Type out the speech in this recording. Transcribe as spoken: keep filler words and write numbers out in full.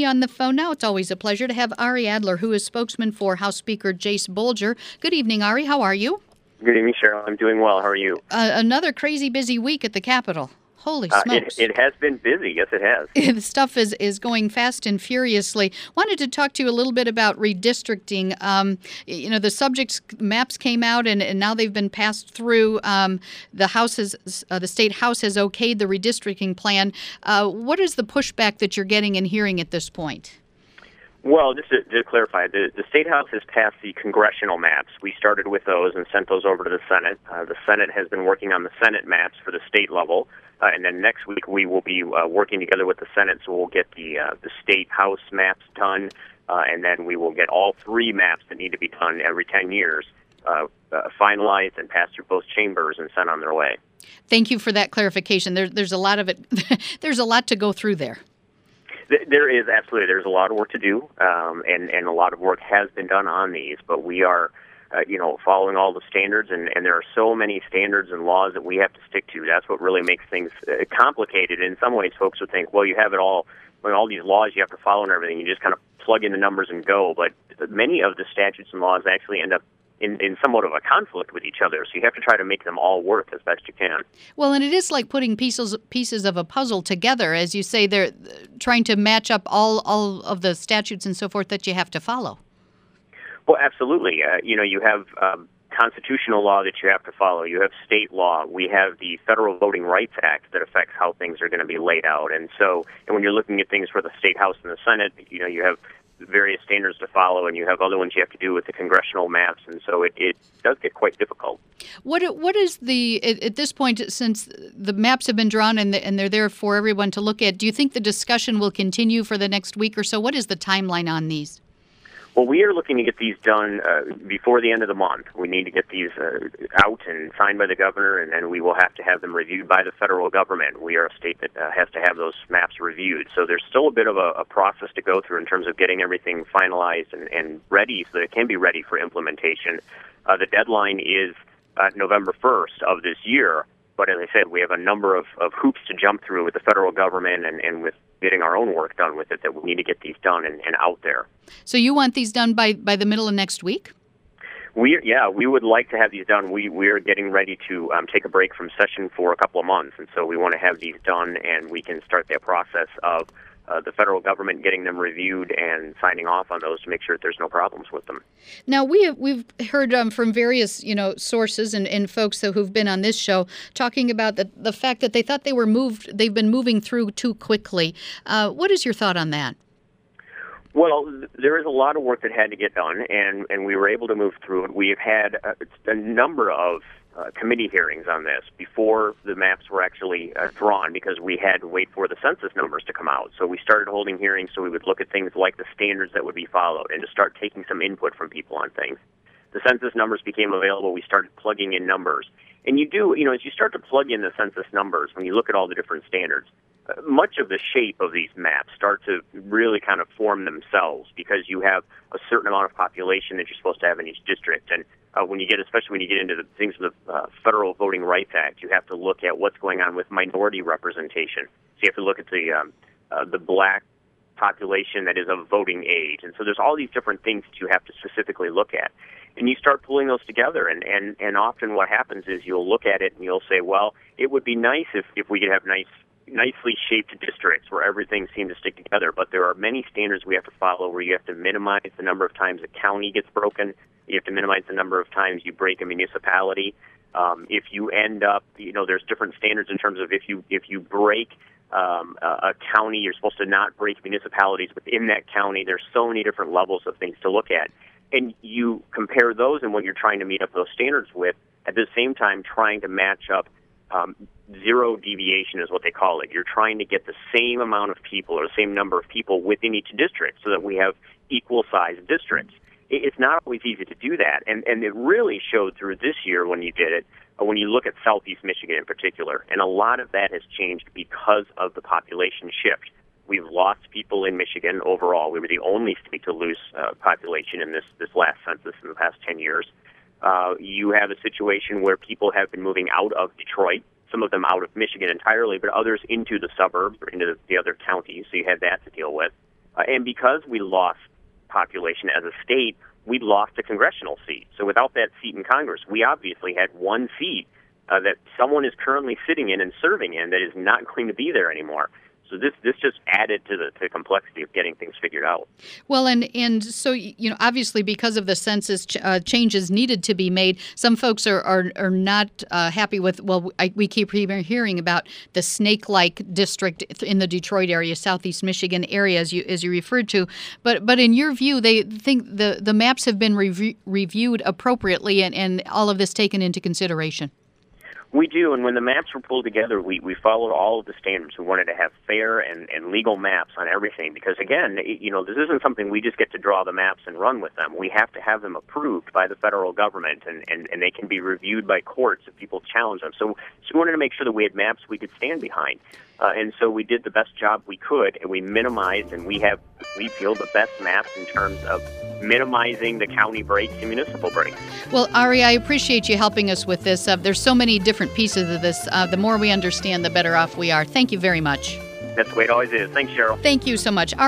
me on the phone now, it's always a pleasure to have Ari Adler, who is spokesman for House Speaker Jase Bolger. Good evening, Ari. How are you? Good evening, Cheryl. I'm doing well. How are you? Uh, another crazy busy week at the Capitol. Holy Uh, smokes. it, it has been busy. Yes, it has. The stuff is, is going fast and furiously. Wanted to talk to you a little bit about redistricting. Um, you know, the subjects maps came out, and, and now they've been passed through. Um, the House has, uh, the State House has okayed the redistricting plan. Uh, what is the pushback that you're getting and hearing at this point? Well, just to, to clarify, the, the State House has passed the congressional maps. We started with those and sent those over to the Senate. Uh, the Senate has been working on the Senate maps for the state level. Uh, and then next week we will be uh, working together with the Senate, so we'll get the uh, the state House maps done, uh, and then we will get all three maps that need to be done every ten years uh, uh, finalized and passed through both chambers and sent on their way. Thank you for that clarification. There, there's a lot of it. There's a lot to go through there. There is, absolutely. There's a lot of work to do, um, and, and a lot of work has been done on these, but we are Uh, you know, following all the standards, and, and there are so many standards and laws that we have to stick to. That's what really makes things uh, complicated. In some ways, folks would think, well, you have it all, well, all these laws you have to follow and everything. You just kind of plug in the numbers and go. But many of the statutes and laws actually end up in, in somewhat of a conflict with each other. So you have to try to make them all work as best you can. Well, and it is like putting pieces pieces of a puzzle together. As you say, they're trying to match up all, all of the statutes and so forth that you have to follow. Well, absolutely. Uh, you know, you have um, constitutional law that you have to follow. You have state law. We have the Federal Voting Rights Act that affects how things are going to be laid out. And so, and when you're looking at things for the State House and the Senate, you know, you have various standards to follow, and you have other ones you have to do with the congressional maps. And so it, it does get quite difficult. What What is the, at, at this point, since the maps have been drawn and, the, and they're there for everyone to look at, do you think the discussion will continue for the next week or so? What is the timeline on these? Well, we are looking to get these done uh, before the end of the month. We need to get these uh, out and signed by the governor, and then we will have to have them reviewed by the federal government. We are a state that uh, has to have those maps reviewed. So there's still a bit of a, a process to go through in terms of getting everything finalized and, and ready so that it can be ready for implementation. Uh, the deadline is uh, November first of this year. But as I said, we have a number of, of hoops to jump through with the federal government and, and with getting our own work done with it, that we need to get these done and, and out there. So you want these done by, by the middle of next week? We yeah, we would like to have these done. We we are getting ready to um, take a break from session for a couple of months, and so we want to have these done, and we can start that process of uh, the federal government getting them reviewed and signing off on those to make sure that there's no problems with them. Now, we have, we've heard um, from various, you know, sources and, and folks who've been on this show talking about the, the fact that they thought they were moved, they've been moving through too quickly. Uh, what is your thought on that? Well, there is a lot of work that had to get done, and, and we were able to move through it. We have had a, a number of uh, committee hearings on this before the maps were actually uh, drawn, because we had to wait for the census numbers to come out. So we started holding hearings so we would look at things like the standards that would be followed and to start taking some input from people on things. The census numbers became available. We started plugging in numbers. And you do, you know, as you start to plug in the census numbers, when you look at all the different standards, uh, much of the shape of these maps start to really kind of form themselves, because you have a certain amount of population that you're supposed to have in each district. And uh, when you get, especially when you get into the things of the uh, Federal Voting Rights Act, you have to look at what's going on with minority representation. So you have to look at the um, uh, the black population that is of voting age. And so there's all these different things that you have to specifically look at. And you start pulling those together, and, and, and often what happens is you'll look at it and you'll say, well, it would be nice if, if we could have nice, nicely shaped districts where everything seemed to stick together. But there are many standards we have to follow where you have to minimize the number of times a county gets broken. You have to minimize the number of times you break a municipality. Um, if you end up, you know, there's different standards in terms of if you if you break um, a, a county, you're supposed to not break municipalities within that county. There's so many different levels of things to look at. And you compare those and what you're trying to meet up those standards with, at the same time trying to match up um, zero deviation is what they call it. You're trying to get the same amount of people or the same number of people within each district so that we have equal-sized districts. It's not always easy to do that, and, and it really showed through this year when you did it, when you look at Southeast Michigan in particular, and a lot of that has changed because of the population shift. We've lost people in Michigan overall. We were the only state to lose uh, population in this, this last census in the past ten years. Uh, you have a situation where people have been moving out of Detroit, some of them out of Michigan entirely, but others into the suburbs or into the, the other counties, so you have that to deal with. Uh, and because we lost population as a state, we lost a congressional seat. So without that seat in Congress, we obviously had one seat uh, that someone is currently sitting in and serving in that is not going to be there anymore. So this this just added to the, to the complexity of getting things figured out. Well, and and so, you know, obviously because of the census ch- uh, changes needed to be made, some folks are are, are not uh, happy with, well, I, we keep hearing about the snake-like district in the Detroit area, southeast Michigan area, as you as you referred to. But but in your view, they think the, the maps have been rev- reviewed appropriately and, and all of this taken into consideration. We do, and when the maps were pulled together, we, we followed all of the standards. We wanted to have fair and, and legal maps on everything because, again, you know, this isn't something we just get to draw the maps and run with them. We have to have them approved by the federal government, and, and, and they can be reviewed by courts if people challenge them. So, so we wanted to make sure that we had maps we could stand behind. Uh, and so we did the best job we could, and we minimized, and we have, we feel, the best maps in terms of minimizing the county breaks and municipal breaks. Well, Ari, I appreciate you helping us with this. Uh, there's so many different pieces of this. Uh, the more we understand, the better off we are. Thank you very much. That's the way it always is. Thanks, Cheryl. Thank you so much.